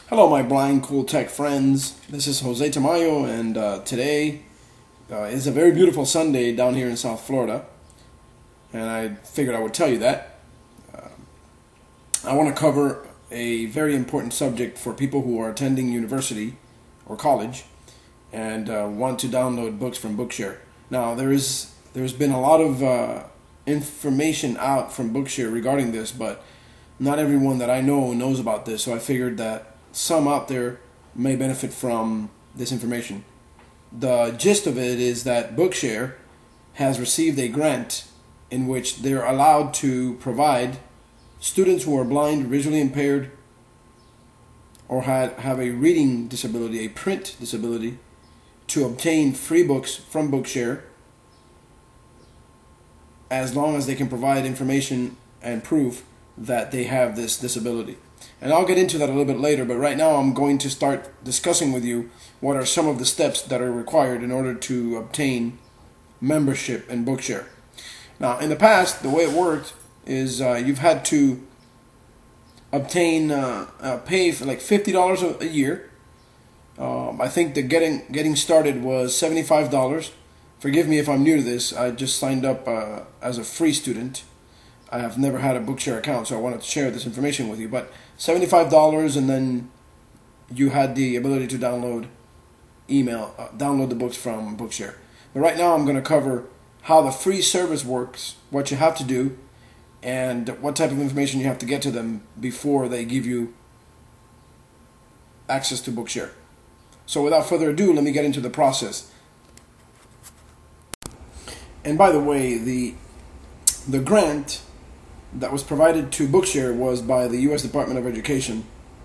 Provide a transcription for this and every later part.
Hello, my blind cool tech friends. This is Jose Tamayo, and today is a very beautiful Sunday down here in South Florida. And I figured I would tell you that. I want to cover a very important subject for people who are attending university or college and want to download books from Bookshare. Now, there's been a lot of information out from Bookshare regarding this, but not everyone that I know knows about this. So I figured that some out there may benefit from this information. The gist of it is that Bookshare has received a grant in which they're allowed to provide students who are blind, visually impaired, or have a reading disability, a print disability, to obtain free books from Bookshare as long as they can provide information and proof that they have this disability. And I'll get into that a little bit later, but right now I'm going to start discussing with you what are some of the steps that are required in order to obtain membership in Bookshare. Now, in the past, the way it worked is you've had to obtain pay for like $50 a year. I think the getting started was $75. Forgive me if I'm new to this. I just signed up as a free student. I have never had a Bookshare account, so I wanted to share this information with you. But $75, and then you had the ability to download the books from Bookshare. But right now I'm going to cover how the free service works, what you have to do, and what type of information you have to get to them before they give you access to Bookshare. So without further ado, let me get into the process. And by the way, the grant that was provided to Bookshare was by the U.S. Department of Education.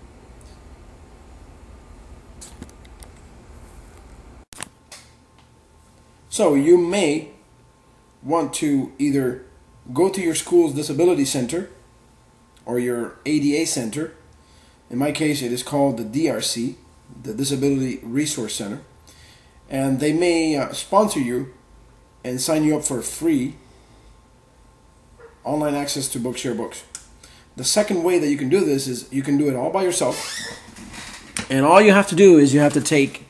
So you may want to either go to your school's disability center or your ADA center. In my case, it is called the DRC, the Disability Resource Center, and they may sponsor you and sign you up for free online access to Bookshare books. The second way that you can do this is you can do it all by yourself, and all you have to do is you have to take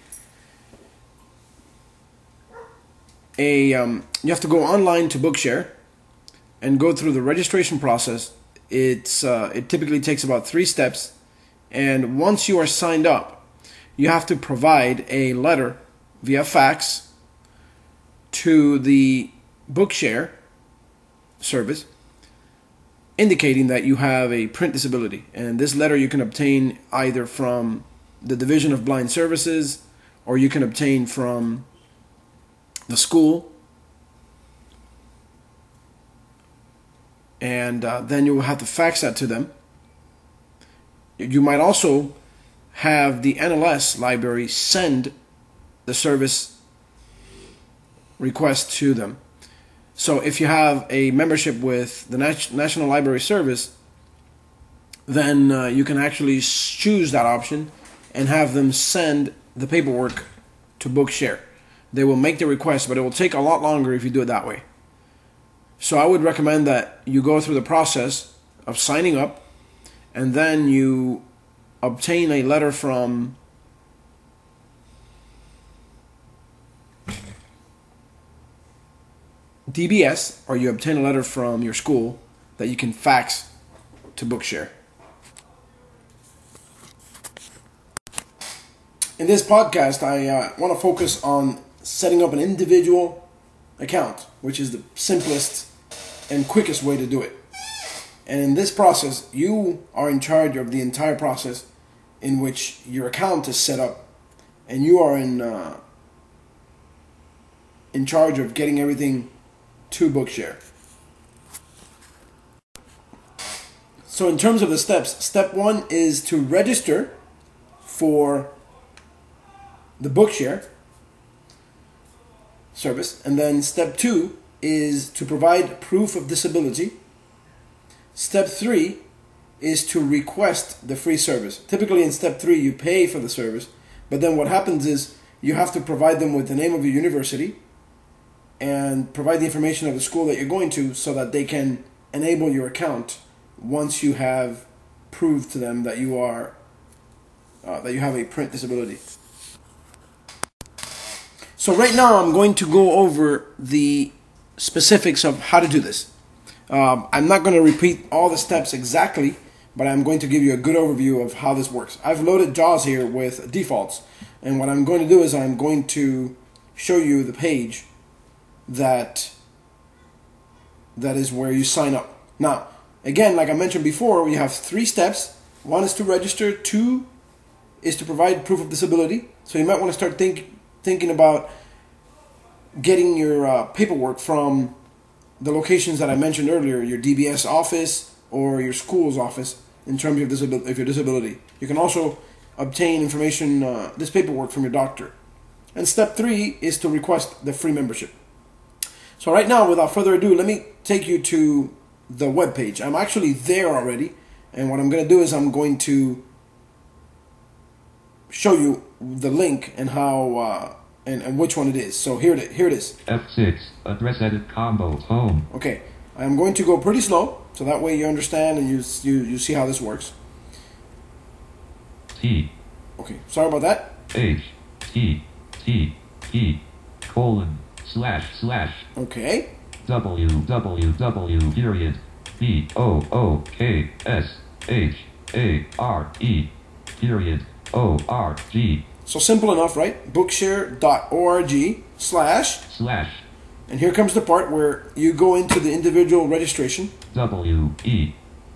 you have to go online to Bookshare and go through the registration process. It typically takes about 3 steps, and once you are signed up, you have to provide a letter via fax to the Bookshare service indicating that you have a print disability. And this letter you can obtain either from the Division of Blind Services, or you can obtain from the school. And then you will have to fax that to them. You might also have the NLS library send the service request to them. So if you have a membership with the National Library Service, then you can actually choose that option and have them send the paperwork to Bookshare. They will make the request, but it will take a lot longer if you do it that way. So I would recommend that you go through the process of signing up, and then you obtain a letter from DBS, or you obtain a letter from your school that you can fax to Bookshare. In this podcast, I want to focus on setting up an individual account, which is the simplest and quickest way to do it. And in this process, you are in charge of the entire process in which your account is set up, and you are in charge of getting everything to Bookshare. So in terms of the steps, step 1 is to register for the Bookshare service, and then step 2 is to provide proof of disability. Step 3 is to request the free service. Typically in step 3 you pay for the service, but then what happens is you have to provide them with the name of your university and provide the information of the school that you're going to, so that they can enable your account once you have proved to them that you are that you have a print disability. So right now I'm going to go over the specifics of how to do this. I'm not going to repeat all the steps exactly, but I'm going to give you a good overview of how this works. I've loaded JAWS here with defaults, and what I'm going to do is I'm going to show you the page that is where you sign up. Now, again, like I mentioned before, we have 3 steps. 1 is to register, 2 is to provide proof of disability. So you might want to start thinking about getting your paperwork from the locations that I mentioned earlier, your DBS office or your school's office in terms of your disability. You can also obtain information, this paperwork from your doctor. And step 3 is to request the free membership. So right now, without further ado, let me take you to the web page. I'm actually there already, and what I'm going to do is I'm going to show you the link and how and which one it is. So here it is. F6 address edit combo home. Okay, I'm going to go pretty slow, so that way you understand and you see how this works. T. Okay, sorry about that. H T T E colon // Okay. www period BOOKSHARE period ORG. So simple enough, right? Bookshare.org / and here comes the part where you go into the individual registration. WEB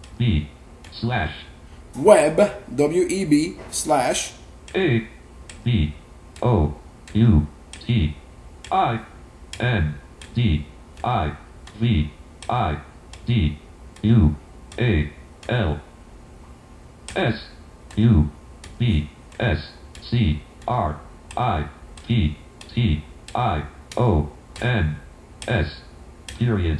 Web WEB ABOUTSINDIUALS period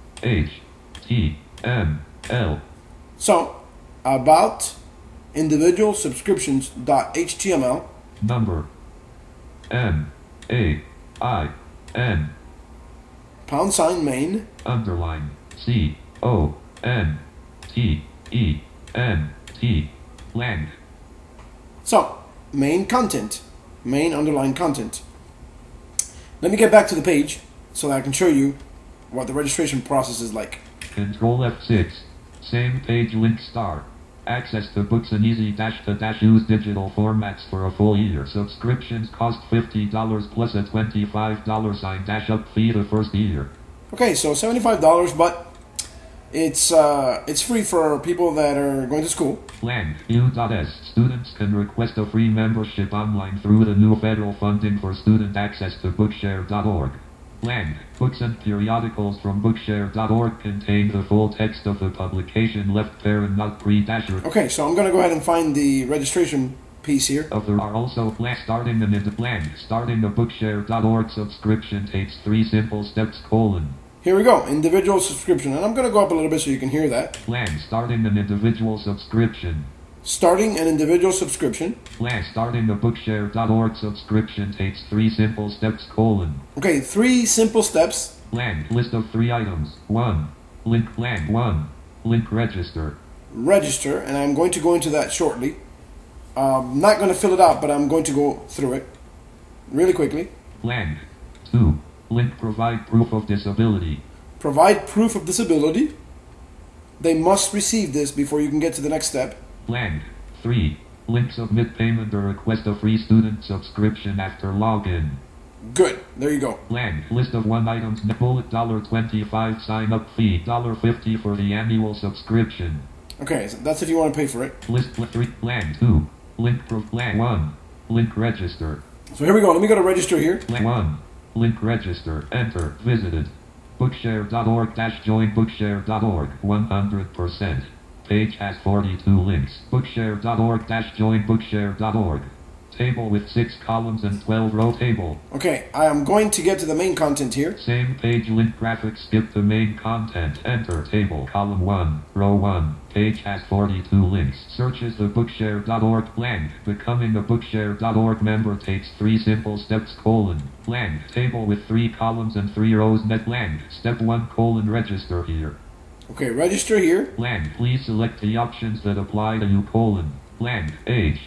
HTML. So, about individual subscriptions.html. Number MAIN # main CONTENT lang. So, main content. Main underline content. Let me get back to the page so that I can show you what the registration process is like. Control F6. Same page link start. Access the books in easy-to-use digital formats for a full year. Subscriptions cost $50 plus a $25 up fee the first year. Okay, so $75, but it's free for people that are going to school. Lang U.S. Students can request a free membership online through the new federal funding for student access to Bookshare.org. Lang books and periodicals from Bookshare.org contain the full text of the publication, left parent not pre-dasher. Okay, so I'm going to go ahead and find the registration piece here. There are also starting a Bookshare.org subscription takes 3 simple steps : Here we go, individual subscription, and I'm going to go up a little bit so you can hear that. Plan starting an individual subscription. Starting an individual subscription. Plan starting a Bookshare.org subscription takes 3 simple steps : Okay, 3 simple steps. Plan list of 3 items. 1. Link plan 1. Link register. Register, and I'm going to go into that shortly. I'm not going to fill it out, but I'm going to go through it really quickly. Plan 2. Link provide proof of disability. Provide proof of disability. They must receive this before you can get to the next step. Plan 3. Link submit payment or request a free student subscription after login. Good. There you go. Plan list of 1 items. Bullet $25 sign up fee. $50 for the annual subscription. Okay, so that's if you want to pay for it. List 3. Plan 2. Link plan 1. Link register. So here we go. Let me go to register here. Plan 1. Link register. Enter. Visited. Bookshare.org-join Bookshare.org. 100%. Page has 42 links. Bookshare.org-join Bookshare.org. Table with 6 columns and 12 row table. Okay, I am going to get to the main content here. Same page link graphics. Skip the main content. Enter table. Column 1. Row 1. Page has 42 links. Searches the Bookshare.org blank. Becoming a Bookshare.org member takes 3 simple steps : blank. Table with 3 columns and 3 rows net blank. Step 1 : register here. Okay, register here. Blank. Please select the options that apply to you : blank. Age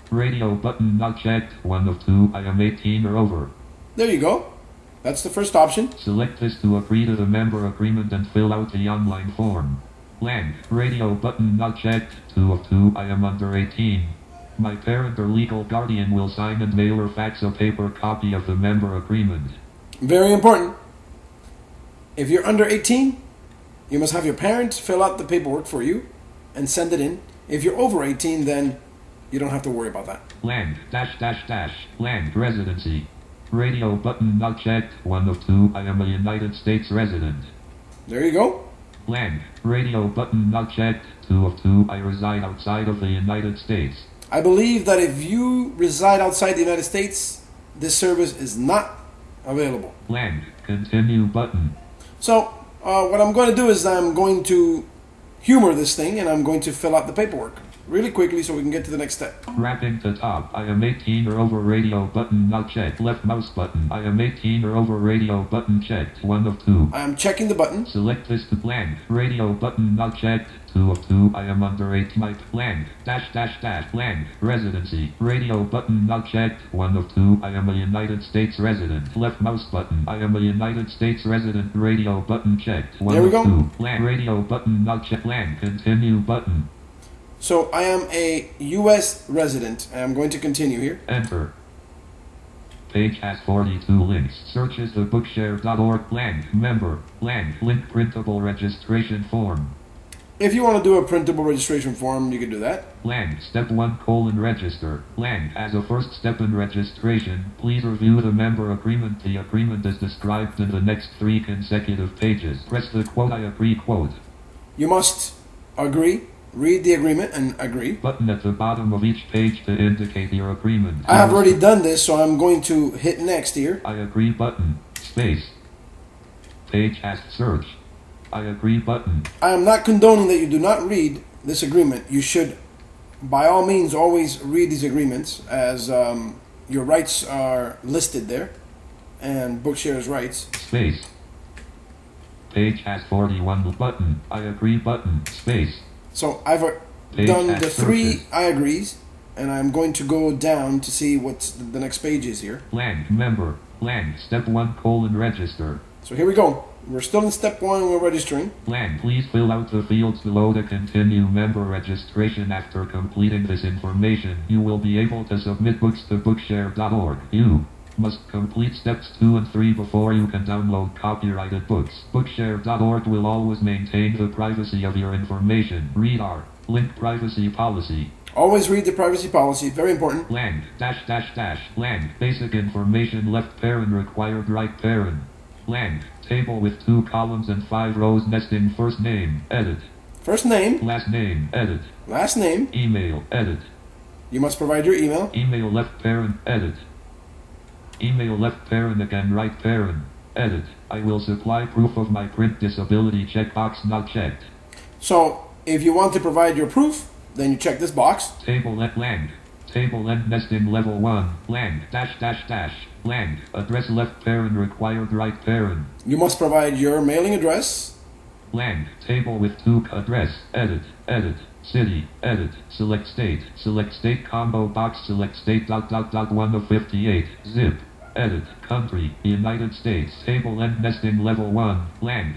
Radio button not checked. 1 of 2. I am 18 or over. There you go. That's the first option. Select this to agree to the member agreement and fill out the online form. Blank. Radio button not checked. 2 of 2. I am under 18. My parent or legal guardian will sign and mail or fax a paper copy of the member agreement. Very important. If you're under 18, you must have your parents fill out the paperwork for you and send it in. If you're over 18, then you don't have to worry about that. Land, land residency. Radio button not checked. 1 of 2. I am a United States resident. There you go. Land, radio button not checked. 2 of 2. I reside outside of the United States. I believe that if you reside outside the United States, this service is not available. Land, continue button. So, what I'm going to do is I'm going to humor this thing and I'm going to fill out the paperwork really quickly so we can get to the next step. Wrapping to top. I am 18 or over. Radio button not checked. Left mouse button. I am 18 or over. Radio button checked. 1 of 2. I am checking the button. Select this to blank. Radio button not checked. 2 of 2. I am under 8. Type blank. Blank. Residency. Radio button not checked. 1 of 2. I am a United States resident. Left mouse button. I am a United States resident. Radio button checked. 1 there we of go. 2. Blank. Radio button not checked. Blank. Continue button. So I am a U.S. resident. I'm going to continue here. Enter. Page has 42 links. Searches the bookshare.org. Blank. Member. Blank. Link printable registration form. If you want to do a printable registration form, you can do that. Blank. Step 1 : register. Blank. As a first step in registration, please review the member agreement. The agreement is described in the next 3 consecutive pages. Press the quote I agree quote. You must agree. Read the agreement and agree. Button at the bottom of each page to indicate your agreement. I have already done this, so I'm going to hit next here. I agree button. Space. Page has search. I agree button. I am not condoning that you do not read this agreement. You should, by all means, always read these agreements as your rights are listed there and Bookshare's rights. Space. Page has 41 button. I agree button. Space. So I've done the 3 I agrees, and I'm going to go down to see what the next page is here. Blank. Member. Blank. Step 1 : register. So here we go. We're still in step 1. We're registering. Blank. Please fill out the fields below to continue member registration. After completing this information, you will be able to submit books to bookshare.org. You must complete steps 2 and 3 before you can download copyrighted books. Bookshare.org will always maintain the privacy of your information. Read our link privacy policy. Always read the privacy policy. Very important. Blank. Blank. Basic information. Left parent required. Right parent. Blank. Table with 2 columns and 5 rows. Nesting. First name. Edit. First name. Last name. Edit. Last name. Email. Edit. You must provide your email. Email. Left parent. Edit. Email. Left parent again. Right parent. Edit. I will supply proof of my print disability. Checkbox not checked. So if you want to provide your proof, then you check this box. Table at blank. Table end nesting level 1. Blank. Blank. Address left parent required. Right parent. You must provide your mailing address. Blank. Table with 2 address. Edit. City. Edit. Select state. Select state combo box. Select state ... 1 of 58. Zip. Edit. Country. United States. Table end nesting level 1. Blank.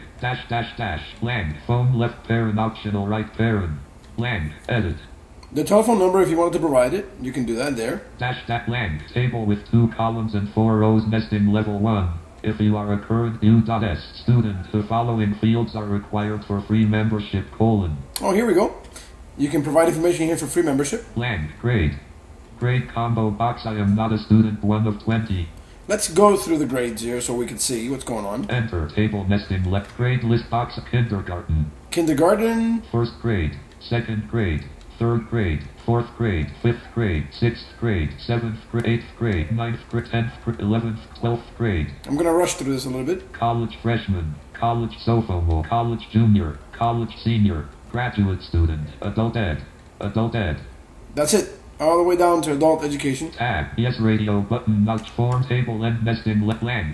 Blank. Phone left parent optional. Right parent. Blank. Edit. The telephone number, if you wanted to provide it, you can do that there. Blank. Table with 2 columns and 4 rows. Nesting level 1. If you are a current U.S. student, the following fields are required for free membership: Oh, here we go. You can provide information here for free membership. Blank. Grade. Grade combo box. I am not a student. 1 of 20. Let's go through the grades here so we can see what's going on. Enter. Table nesting left. Grade list box. Kindergarten. Kindergarten. First grade. Second grade. Third grade, 4th grade, 5th grade, 6th grade, 7th grade, 8th grade, 9th grade, 10th grade, 11th, 12th grade. I'm going to rush through this a little bit. College freshman, college sophomore, college junior, college senior, graduate student, adult ed. That's it. All the way down to adult education. Tab, yes, radio button, notch form, table end nesting left blank,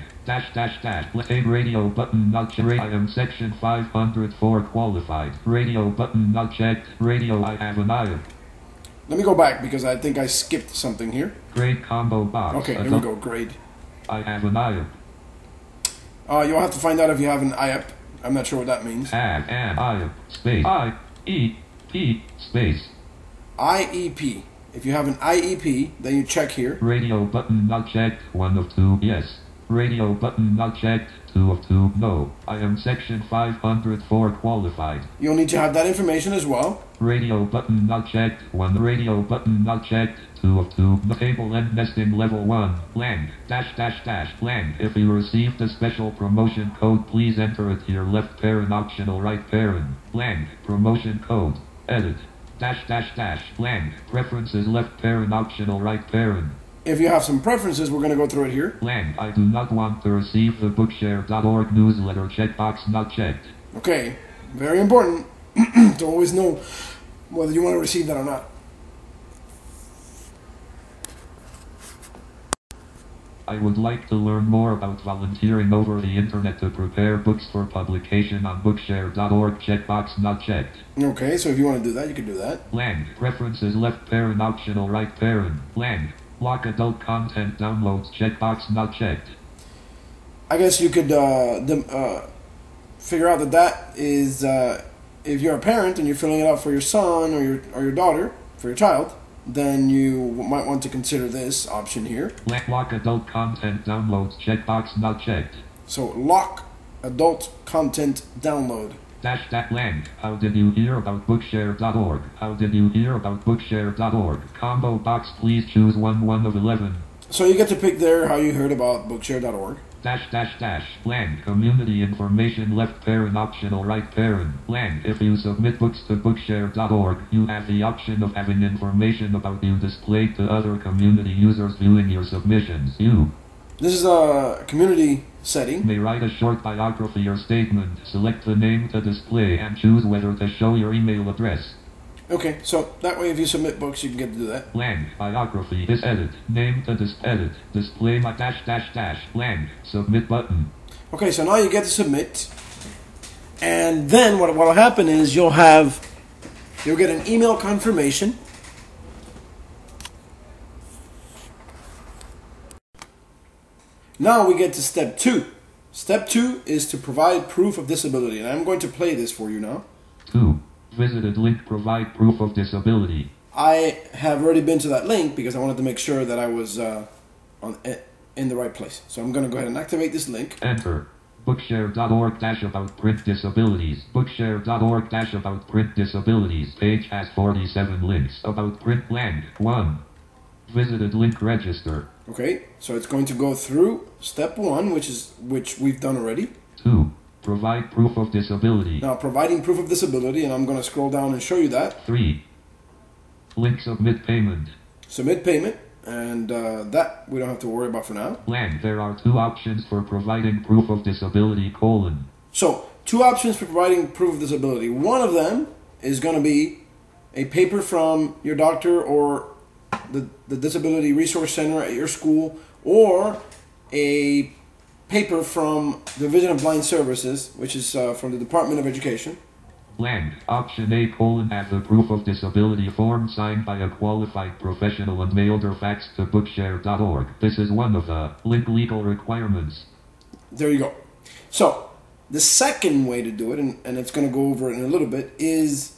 tab radio button, notch I am section 504 qualified, radio button not checked, radio I have an eye. Let me go back because I think I skipped something here. Grade combo box. Okay, here we go. Grade. I have an IUP. You'll have to find out if you have an IEP. I'm not sure what that means. Have an IUP. Space. I-E-P. Space. IEP. If you have an IEP, then you check here. Radio button not checked. 1 of 2. Yes. Radio button not checked. 2 of 2. No. I am section 504 qualified. You'll need to have that information as well. Radio button not checked. 1. Radio button not checked. 2 of 2. The table and nesting level 1. Blank. Dash dash dash. Blank. If you received a special promotion code, please enter it here. Left parent optional right parent. Blank. Promotion code. Edit. Dash dash dash. Blank. Preferences left parent optional right parent. If you have some preferences, we're going to go through it here. Blank. I do not want to receive the Bookshare.org newsletter. Checkbox not checked. Okay. Very important to always know whether you want to receive that or not. I would like to learn more about volunteering over the internet to prepare books for publication on Bookshare.org. Checkbox not checked. Okay, so if you want to do that, you can do that. Blank. Preferences left parent optional right parent. Blank. Block adult content downloads. Checkbox not checked. I guess you could figure out that is if you're a parent and you're filling it out for your son or your daughter, for your child, then you might want to consider this option here. Lock adult content downloads. Checkbox not checked. So lock adult content download. Dash that blank. How did you hear about Bookshare.org? How did you hear about Bookshare.org? Combo box. Please choose 1 of 11. So you get to pick there how you heard about Bookshare.org. Dash dash dash. Blank. Community information left parent optional right parent. Blank. If you submit books to Bookshare.org, you have the option of having information about you displayed to other community users viewing your submissions. This is a community setting. May write a short biography or statement. Select the name to display and choose whether to show your email address. Okay, so that way if you submit books, you can get to do that. Blank. Biography is edit. Name to edit. Display my dash dash dash. Blank. Submit button. Okay, so now you get to submit. And then what will happen is you'll get an email confirmation. Now we get to step 2. Step 2 is to provide proof of disability. And I'm going to play this for you now. 2. Visited link provide proof of disability. I have already been to that link because I wanted to make sure that I was in the right place. So I'm going to go ahead and activate this link. Enter. Bookshare.org about print disabilities. Bookshare.org about print disabilities. Page has 47 links. About print blank. 1. Visited link register. Okay, so it's going to go through step 1, which we've done already. 2. Provide proof of disability. Now, providing proof of disability, and I'm going to scroll down and show you that. 3. Link submit payment. Submit payment, and that we don't have to worry about for now. Blank. There are 2 options for providing proof of disability, : So, 2 options for providing proof of disability. One of them is going to be a paper from your doctor or the Disability Resource Center at your school, or a paper from the Division of Blind Services, which is from the Department of Education. Blank. Option A: have the proof of disability form signed by a qualified professional and mailed or faxed to Bookshare.org. This is one of the link legal requirements. There you go. So, the second way to do it, and it's going to go over it in a little bit, is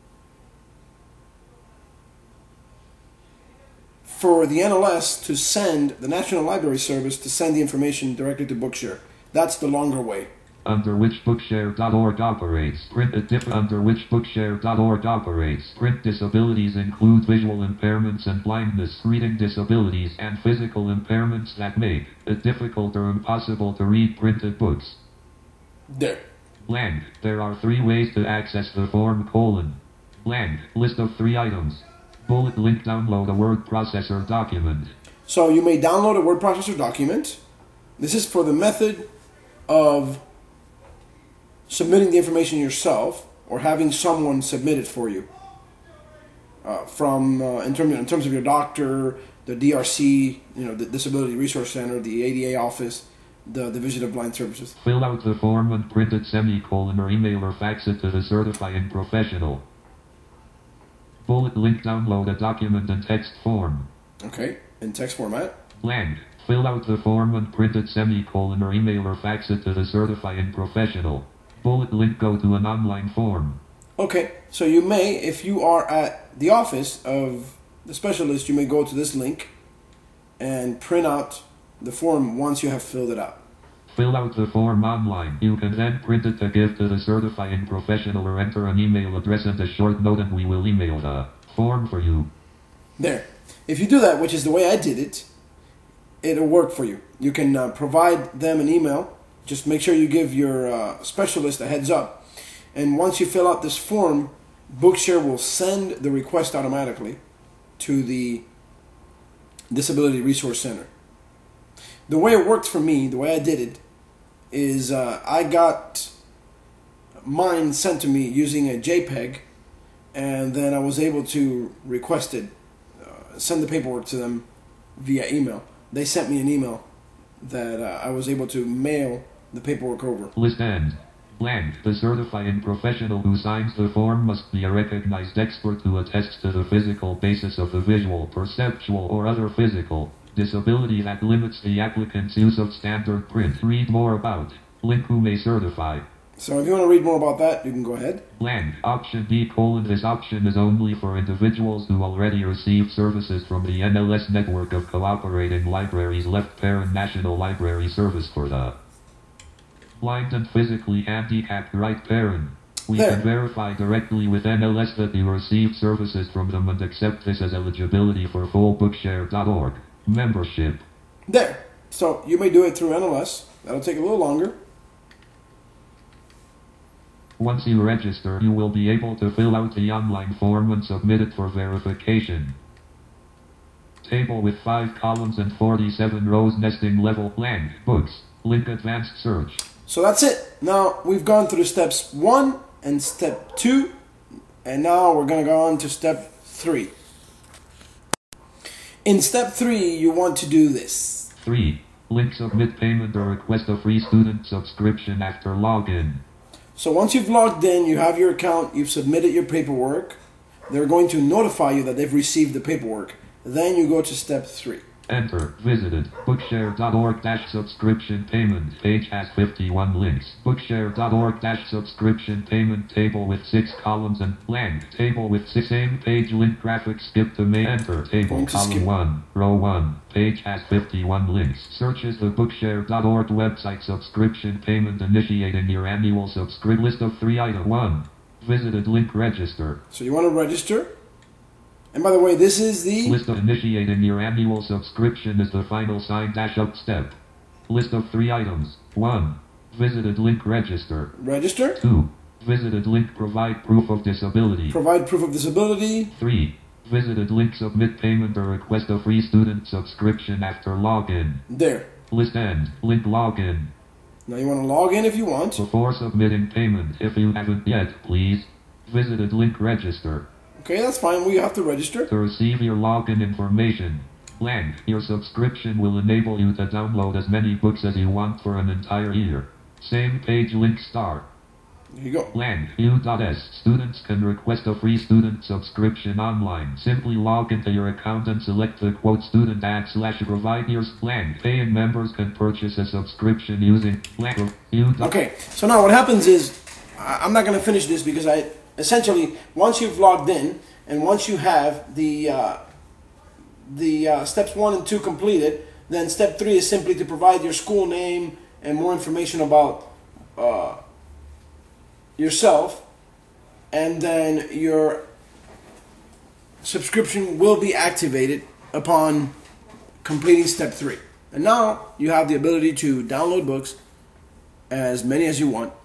for the NLS to send, the National Library Service to send the information directly to Bookshare. That's the longer way. Under which Bookshare.org operates. Under which Bookshare.org operates. Print disabilities include visual impairments and blindness, reading disabilities, and physical impairments that make it difficult or impossible to read printed books. There. Blank. There are 3 ways to access the form: blank. List of 3 items. Bullet link: download a word processor document. So you may download a word processor document. This is for the method of submitting the information yourself or having someone submit it for you. In terms of your doctor, the DRC, the Disability Resource Center, the ADA office, the Division of Blind Services. Fill out the form and print it : or email or fax it to the certifying professional. Bullet link download a document in text form. Okay, in text format. Blank. Fill out the form and print it semicolon or email or fax it to the certifying professional. Bullet link go to an online form. Okay, so you may, if you are at the office of the specialist, you may go to this link and print out the form once you have filled it out. Fill out the form online. You can then print it to give to the certifying professional or enter an email address and a short note and we will email the form for you. There. If you do that, which is the way I did it, it'll work for you. You can provide them an email. Just make sure you give your specialist a heads up. And once you fill out this form, Bookshare will send the request automatically to the Disability Resource Center. The way it worked for me, the way I did it, is I got mine sent to me using a JPEG, and then I was able to request it, send the paperwork to them via email. They sent me an email that I was able to mail the paperwork over. List end. Blank. The certifying professional who signs the form must be a recognized expert who attests to the physical basis of the visual, perceptual, or other physical disability that limits the applicant's use of standard print. Read more about link who may certify. So if you want to read more about that, you can go ahead. Blank. Option B: This option is only for individuals who already receive services from the NLS network of cooperating libraries, Left Parent National Library Service for the blind and physically handicapped right parent. We There. can verify directly with NLS that you received services from them and accept this as eligibility for full Bookshare.org membership. There. So you may do it through NLS. That'll take a little longer. Once you register, you will be able to fill out the online form and submit it for verification. Table with 5 columns and 47 rows, nesting level, blank, books, link, advanced search. So that's it. Now we've gone through steps 1 and step 2, and now we're going to go on to step 3. In step 3, you want to do this. 3. Link, submit payment or request a free student subscription after login. So once you've logged in, you have your account, you've submitted your paperwork, they're going to notify you that they've received the paperwork. Then you go to step 3. Enter. Visited. Bookshare.org-subscription payment. Page has 51 links. Bookshare.org-subscription payment table with 6 columns and blank. Table with 6 same page link graphic skip to main. Enter. Table column 1. Row 1. Page has 51 links. Searches the Bookshare.org website subscription payment initiating your annual subscription list of 3 items. 1. Visited link register. So you want to register. And by the way, this is the List of initiating your annual subscription is the final sign-up step. List of 3 items. 1. Visited link register. register, 2. Visited link provide proof of disability. provide proof of disability, 3. Visited link submit payment or request a free student subscription after login. there. List end. Link login. Now you want to log in if you want. Before submitting payment, if you haven't yet, please. Visited link register. Okay, that's fine. We have to register. To receive your login information. Blank. Your subscription will enable you to download as many books as you want for an entire year. Same page link start. There you go. Blank. U.S. Students can request a free student subscription online. Simply log into your account and select the quote student ad / provide your blank. Paying members can purchase a subscription using blank. Okay, so now what happens is, I'm not going to finish this because essentially, once you've logged in and once you have the steps 1 and 2 completed, then step 3 is simply to provide your school name and more information about yourself, and then your subscription will be activated upon completing step 3. And now you have the ability to download books, as many as you want,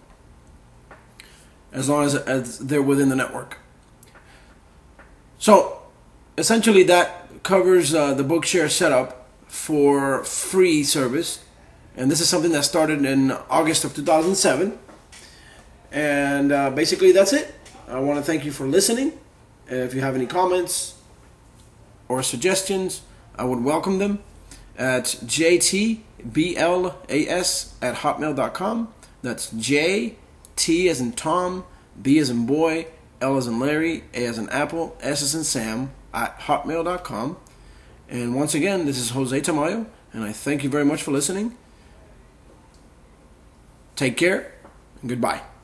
as long as they're within the network. So, essentially that covers the Bookshare setup for free service. And this is something that started in August of 2007. And basically that's it. I want to thank you for listening. If you have any comments or suggestions, I would welcome them at jtblas@hotmail.com. That's J T as in Tom, B as in boy, L as in Larry, A as in Apple, S as in Sam, at hotmail.com. And once again, this is Jose Tamayo, and I thank you very much for listening. Take care, and goodbye.